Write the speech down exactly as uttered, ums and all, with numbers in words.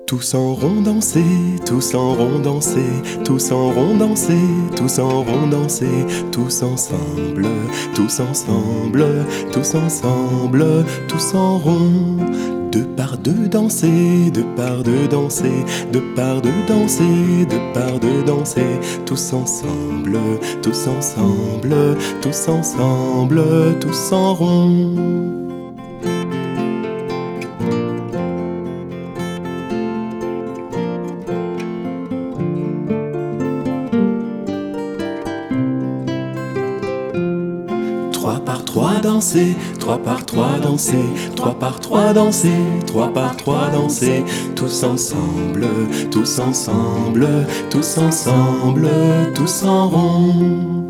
Tous en rond danser, tous en rond danser, tous en rond danser, tous en rond danser, tous ensemble, tous ensemble, tous ensemble, tous en rond. Deux par deux danser, deux par deux danser, deux par deux danser, deux par deux danser, tous ensemble, tous ensemble, tous ensemble, tous en rond. Trois par trois danser, trois par trois danser, trois par trois danser, trois par trois danser, tous ensemble, tous ensemble, tous ensemble, tous en rond.